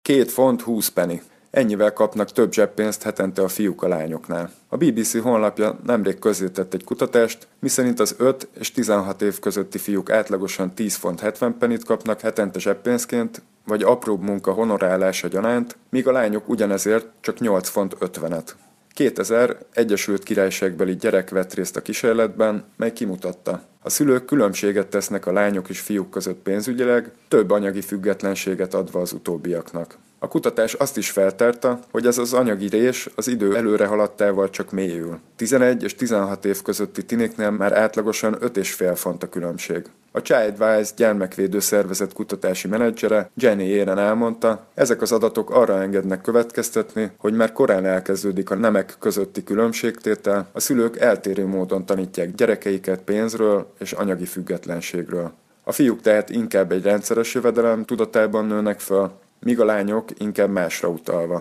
2 font 20 penny. Ennyivel kapnak több zseppénzt hetente a fiúk a lányoknál. A BBC honlapja nemrég közzétett egy kutatást, miszerint az 5 és 16 év közötti fiúk átlagosan 10 font 70 pennyt kapnak hetente zseppénzként, vagy apróbb munka honorálása gyanánt, míg a lányok ugyanezért csak 8 font 50-et. 2000 Egyesült Királyságbeli gyerek vett részt a kísérletben, mely kimutatta: a szülők különbséget tesznek a lányok és fiúk között pénzügyileg, több anyagi függetlenséget adva az utóbbiaknak. A kutatás azt is feltárta, hogy ez az anyagi rés az idő előre haladtával csak mélyül. 11 és 16 év közötti tiniknél már átlagosan 5,5 font a különbség. A Childwise gyermekvédő szervezet kutatási menedzsere Jenny Éren elmondta, ezek az adatok arra engednek következtetni, hogy már korán elkezdődik a nemek közötti különbségtétel, a szülők eltérő módon tanítják gyerekeiket pénzről és anyagi függetlenségről. A fiúk tehát inkább egy rendszeres jövedelem tudatában nőnek föl, míg a lányok inkább másra utalva.